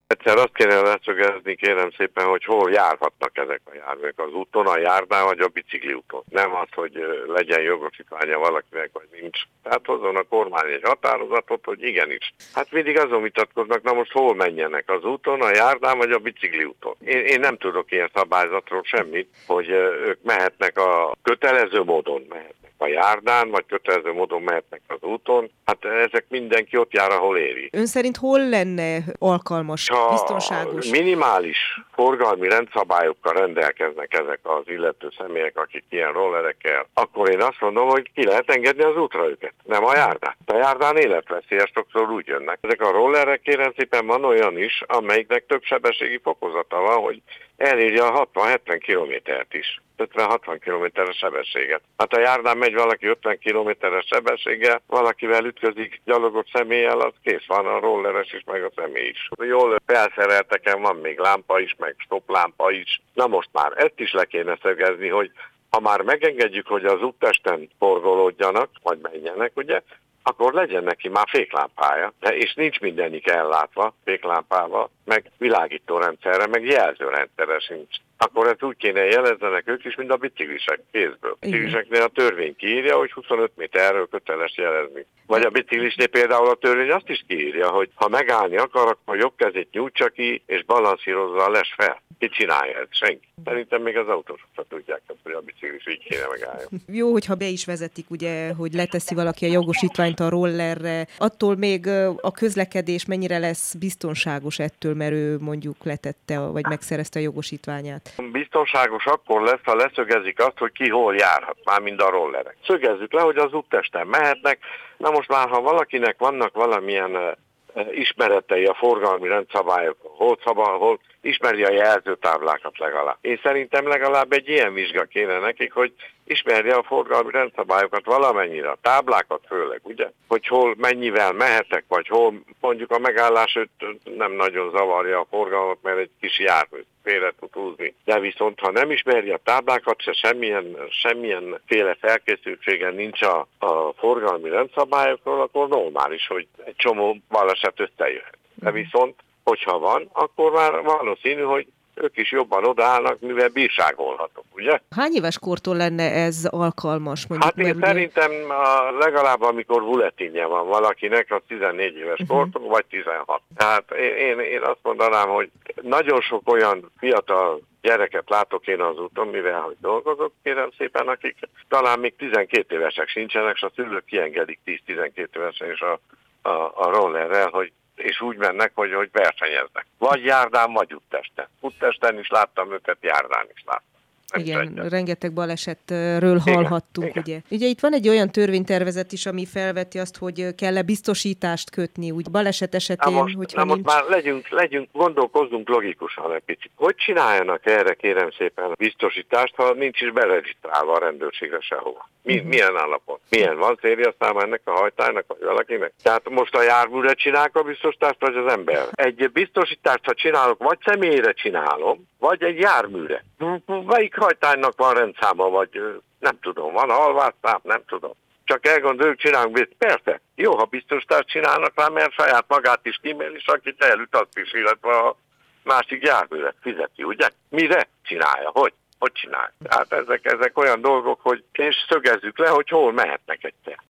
Egyszer azt kéne leszögezni, kérem szépen, hogy hol járhatnak ezek a járművek, az úton, a járdán vagy a bicikliúton. Nem az, hogy legyen jogosítványa valakinek, vagy nincs. Tehát hozzon a kormány egy határozatot, hogy igenis. Hát mindig azon vitatkoznak, na most hol menjenek, az úton, a járdán vagy a bicikliúton. Én nem tudok ilyen szabályzatról semmit, hogy ők mehetnek a kötelező módon mehetnek a járdán, vagy kötelező módon mehetnek az úton. Hát ezek mindenki ott jár, ahol éri. Ön szerint hol lenne alkalmas, biztonságos? Minimális forgalmi rendszabályokkal rendelkeznek ezek az illető személyek, akik ilyen rollerekkel, akkor én azt mondom, hogy ki lehet engedni az útra őket, nem a járdán. A járdán életveszélyes, sokszor úgy jönnek. Ezek a rollerek, kérem szépen, van olyan is, amelyiknek több sebességi fokozata van, hogy elérje a 60-70 kilométert is. 50-60 kilométeres sebességet. Hát a járdán megy valaki 50 kilométeres sebességgel, valakivel ütközik gyalogos személlyel, az kész van, a rolleres is, meg a személy is. Jól felszerelteken van még lámpa is, meg stoplámpa is. Na most már ezt is le kéne szögezni, hogy ha már megengedjük, hogy az úttesten forgolódjanak, vagy menjenek, ugye, akkor legyen neki már féklámpája, és nincs mindenik ellátva féklámpával, meg világítórendszerre, meg jelzőrendszerre sincs. Akkor ezt úgy kéne jelezzenek ők is, mint a biciklisek kézből. A bicikliseknél a törvény kiírja, hogy 25 méterről köteles jelezni. Vagy a biciklisnél például a törvény azt is kiírja, hogy ha megállni akar, akkor jobb kezét nyújtsa ki, és balanszírozza a les fel. Ki csinálja ezt? Senki. Szerintem még az autósok tudják, hogy a biciklis így kéne megálljon. Jó, hogyha be is vezetik, ugye, hogy leteszi valaki a jogosítványt a rollerre. Attól még a közlekedés mennyire lesz biztonságos ettől, mert ő mondjuk letette, vagy megszerezte a jogosítványát? Biztonságos akkor lesz, ha leszögezik azt, hogy ki hol járhat, már mind a rollerek. Szögezzük le, hogy az úttesten mehetnek. Na most már, ha valakinek vannak valamilyen ismeretei a forgalmi rendszabályokon, hol ismeri a jelzőtáblákat legalább. Én szerintem legalább egy ilyen vizsga kéne nekik, hogy ismerje a forgalmi rendszabályokat valamennyire, a táblákat főleg, ugye? Hogy hol mennyivel mehetek, vagy hol mondjuk a megállás őt nem nagyon zavarja a forgalmat, mert egy kis jármű félre tud húzni. De viszont, ha nem ismeri a táblákat, se semmilyenféle felkészültsége nincs a forgalmi rendszabályokról, akkor normális, hogy egy csomó baleset összejöhet. De viszont, hogyha van, akkor már valószínű, hogy ők is jobban odaállnak, mivel bírságolhatok, ugye? Hány éves kortól lenne ez alkalmas? Hát én szerintem legalább amikor bulletinje van valakinek, az 14 éves kortól, vagy 16. Tehát én azt mondanám, hogy nagyon sok olyan fiatal gyereket látok én az úton, mivel hogy dolgozok, kérem szépen, akik talán még 12 évesek sincsenek, és a szülők kiengedik 10-12 évesen is a rollerrel, hogy és úgy mennek, hogy versenyeznek. Vagy járdán, vagy úttesten. Úttesten is láttam őket, járdán is láttam. Igen, rengeteg balesetről hallhattunk, igen. Ugye itt van egy olyan törvénytervezet is, ami felveti azt, hogy kell-e biztosítást kötni, úgy baleset esetén, hogyha nincs. Most már gondolkozzunk logikusan egy picit. Hogy csináljanak erre, kérem szépen, biztosítást, ha nincs is beregisztrálva a rendőrségre sehova? Milyen állapot? Milyen van célja ennek a hajtálynak, vagy valakinek? Tehát most a járműre csinálok a biztosítást, vagy az ember? Egy biztosítást, ha csinálok, vagy személyre csinálom, vagy egy járműre. Melyik hajtánynak van rendszáma, vagy nem tudom, van alvásszám, nem tudom. Csak elgondoljuk, csinálunk, persze, jó, ha biztosítást csinálnak rá, mert saját magát is kímél, és akit elüt, azt is, illetve a másik járműre fizeti, ugye? Mire csinálja? Hogy csinálja? Tehát ezek olyan dolgok, hogy és szögezzük le, hogy hol mehetnek egyszer.